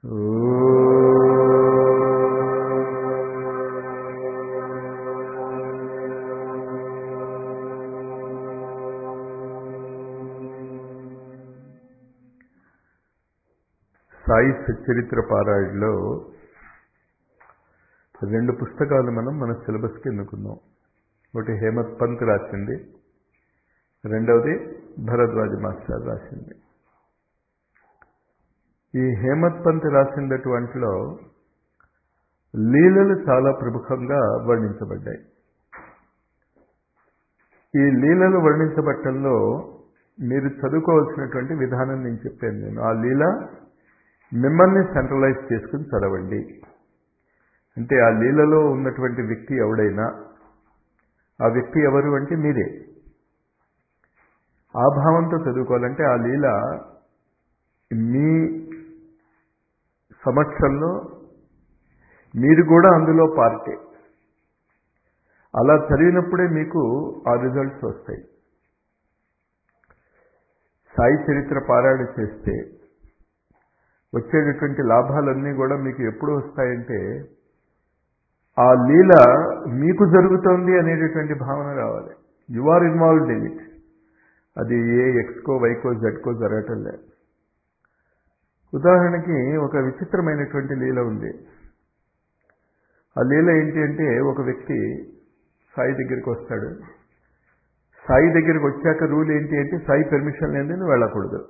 సాయి సచ్చరిత్ర పారాయణలో 2 పుస్తకాలు మన సిలబస్కి ఎన్నుకున్నాం. ఒకటి హేమత్ పంత్ రాసింది, రెండవది భరద్వాజ మాస్టర్ రాసింది. ఈ హేమత్ పంత్ రాసినటువంటిలో లీలలు చాలా ప్రముఖంగా వర్ణించబడ్డాయి. ఈ లీలలు వర్ణించబట్టంలో మీరు చదువుకోవాల్సినటువంటి విధానం నేను చెప్పాను. నేను ఆ లీల మిమ్మల్ని సెంట్రలైజ్ చేసుకుని చదవండి. అంటే ఆ లీలలో ఉన్నటువంటి వ్యక్తి ఎవడైనా, ఆ వ్యక్తి ఎవరు అంటే మీరే. ఆ భావంతో చదువుకోవాలంటే ఆ లీల మీ సమక్షంలో మీరు కూడా అందులో పార్టే. అలా చదివినప్పుడే మీకు ఆ రిజల్ట్స్ వస్తాయి. సాయి చరిత్ర పారాయణ చేస్తే వచ్చేటటువంటి లాభాలన్నీ కూడా మీకు ఎప్పుడు వస్తాయంటే ఆ లీల మీకు జరుగుతోంది అనేటటువంటి భావన రావాలి. You are involved in it. అది ఏ ఎక్స్కో వైకో జెడ్కో జరగటం లేదు. ఉదాహరణకి ఒక విచిత్రమైనటువంటి లీల ఉంది. ఆ లీల ఏంటి అంటే, ఒక వ్యక్తి సాయి దగ్గరికి వస్తాడు. సాయి దగ్గరికి వచ్చాక రూల్ ఏంటి అంటే, సాయి పెర్మిషన్ లేని నువ్వు వెళ్ళకూడదు.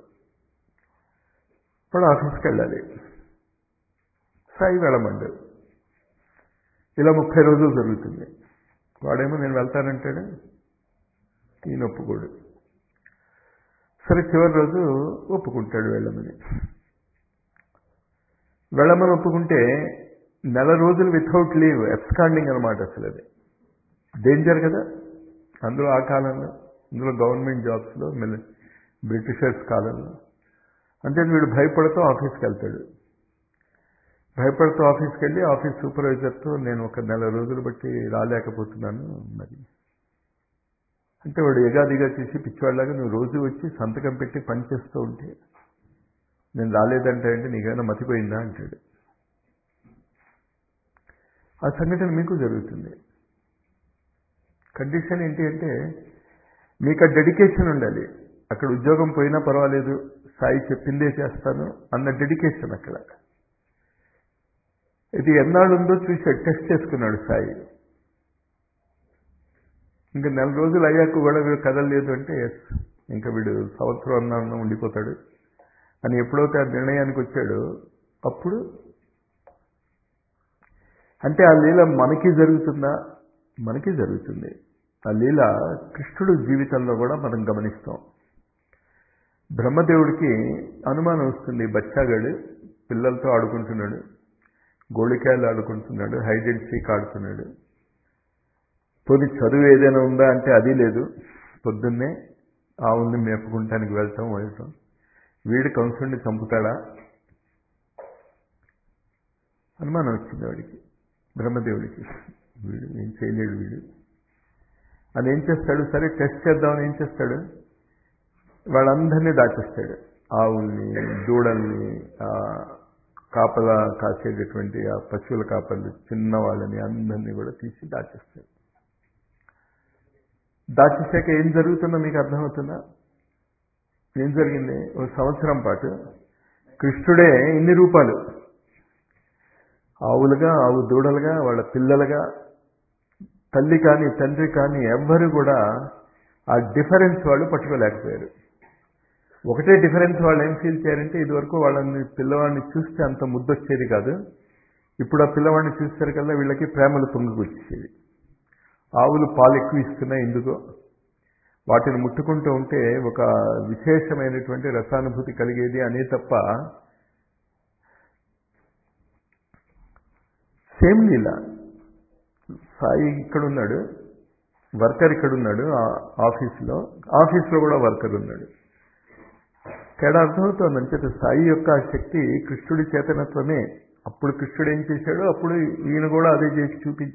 వాడు ఆఫీస్కి వెళ్ళాలి. సాయి వెళ్ళమండు. ఇలా 30 రోజులు జరుగుతుంది. వాడేమో నేను వెళ్తానంటాడు, ఈయన ఒప్పుకోడు. సరే చివరి రోజు ఒప్పుకుంటాడు వెళ్ళమని. వెళ్ళమని ఒప్పుకుంటే నెల రోజులు వితౌట్ లీవ్, ఎబ్స్కాండింగ్ అనమాట. అసలు అది డేంజర్ కదా. అందులో ఆ కాలంలో, అందులో గవర్నమెంట్ జాబ్స్లో, బ్రిటిషర్స్ కాలంలో. అంటే వీడు భయపడుతూ ఆఫీస్కి వెళ్తాడు. భయపడుతూ ఆఫీస్కి వెళ్ళి ఆఫీస్ సూపర్వైజర్తో నేను ఒక నెల రోజులు బట్టి రాలేకపోతున్నాను మరి అంటే, వాడు ఎగాదిగా చేసి పిచ్చివాళ్ళలాగా నువ్వు రోజు వచ్చి సంతకం పెట్టి పని చేస్తూ ఉంటే నేను రాలేదంటే అంటే నీకేమైనా మతిపోయిందా అంటాడు. ఆ సంఘటన మీకు జరుగుతుంది. కండిషన్ ఏంటి అంటే, మీకు ఆ డెడికేషన్ ఉండాలి. అక్కడ ఉద్యోగం పోయినా పర్వాలేదు, సాయి చెప్పిందే చేస్తాను అన్న డెడికేషన్ అక్కడ. ఇది ఎన్నాళ్ళు ఉందో చూసి టెస్ట్ చేసుకున్నాడు సాయి. ఇంకా నెల రోజులు అయ్యాక కూడా వీడు కదలలేదు అంటే ఇంకా వీడు సంవత్సరం అన్న ఉండిపోతాడు అని ఎప్పుడైతే ఆ నిర్ణయానికి వచ్చాడో అప్పుడు. అంటే ఆ లీల మనకి జరుగుతుందా? మనకి జరుగుతుంది. ఆ లీల కృష్ణుడు జీవితంలో కూడా మనం గమనిస్తాం. బ్రహ్మదేవుడికి అనుమానం వస్తుంది. బచ్చాగాడు పిల్లలతో ఆడుకుంటున్నాడు, గోళికాయలు ఆడుకుంటున్నాడు, హైడ్ అండ్ సీక్ ఆడుతున్నాడు. పోనీ చదువు ఏదైనా ఉందా అంటే అది లేదు. పొద్దున్నే ఆవుల్ని మేపుకుంటానికి వెళ్ళటం. వీడు కంసుడిని చంపుతాడా అనుమానం వచ్చింది వాడికి, బ్రహ్మదేవుడికి. వీడు ఏం చేయలేడు వీడు అని ఏం చేస్తాడు, సరే టెస్ట్ చేద్దామని ఏం చేస్తాడు, వాళ్ళందరినీ దాచేస్తాడు. ఆవుల్ని, దూడల్ని, కాపలా కాసేటటువంటి ఆ పశువుల కాపలు చిన్నవాళ్ళని అందరినీ కూడా తీసి దాచేస్తాడు. దాచేసాక ఏం జరుగుతుందో మీకు అర్థమవుతుందా? ఏం జరిగింది? ఒక సంవత్సరం పాటు కృష్ణుడే ఇన్ని రూపాలు, ఆవులుగా, ఆవు దూడలుగా, వాళ్ళ పిల్లలుగా, తల్లి కానీ తండ్రి కానీ ఎవ్వరు కూడా ఆ డిఫరెన్స్ వాళ్ళు పట్టుకోలేకపోయారు. ఒకటే డిఫరెన్స్ వాళ్ళు ఏం ఫీల్ చేయారంటే, ఇదివరకు వాళ్ళని పిల్లవాడిని చూస్తే అంత ముద్దొచ్చేది కాదు. ఇప్పుడు ఆ పిల్లవాడిని చూసేసరికల్లా వీళ్ళకి ప్రేమలు పొంగుకొచ్చేది. ఆవులు పాలు ఎక్కువ ఇస్తున్నాయి ఎందుకో, వాటిని ముట్టుకుంటూ ఉంటే ఒక విశేషమైనటువంటి రసానుభూతి కలిగేది అనే తప్ప. సేమ్ లీల. సాయి ఇక్కడున్నాడు, వర్కర్ ఇక్కడున్నాడు ఆఫీస్లో కూడా వర్కర్ ఉన్నాడు. తేడా అర్థమవుతుంది. అంచేత సాయి యొక్క శక్తి కృష్ణుడి చేతనత్వమే. అప్పుడు కృష్ణుడు ఏం చేశాడో అప్పుడు ఈయన కూడా అదే చేసి చూపించాడు.